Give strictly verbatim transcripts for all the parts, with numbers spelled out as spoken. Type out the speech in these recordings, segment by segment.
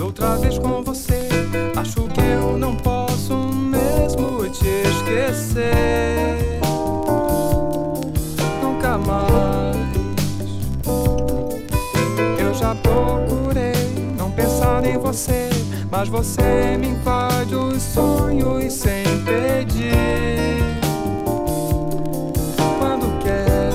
outra vez com você. Acho que eu não posso mesmo te esquecer. Nunca mais. Eu já procurei não pensar em você, mas você me invade os sonhos sem pedir. Quando quer,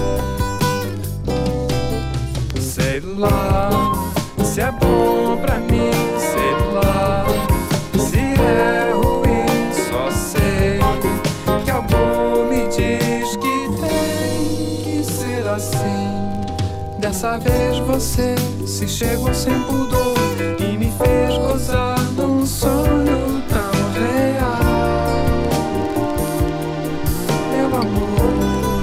sei lá se é bom pra mim, sei lá se é ruim, só sei que algo me diz que tem que ser assim. Dessa vez você se chegou sem pudor e me fez gozar num sonho tão real. Meu amor,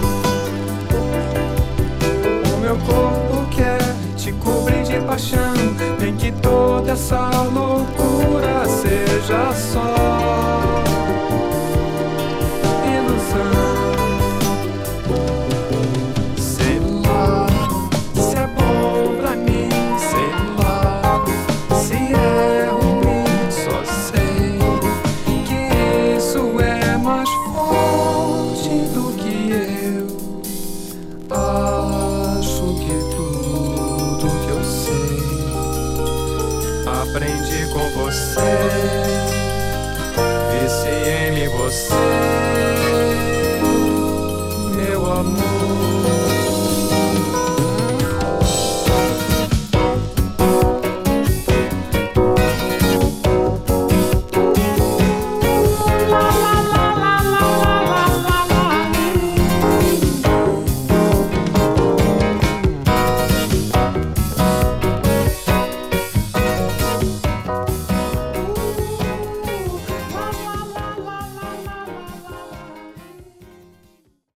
o meu corpo quer te cobrir de paixão, nem que toda essa loucura seja só ilusão. Sei lá se é bom pra mim, sei lá se é ruim, só sei que isso é mais forte do que eu acho que tudo que eu sei aprendi com você, viciei em você, meu amor.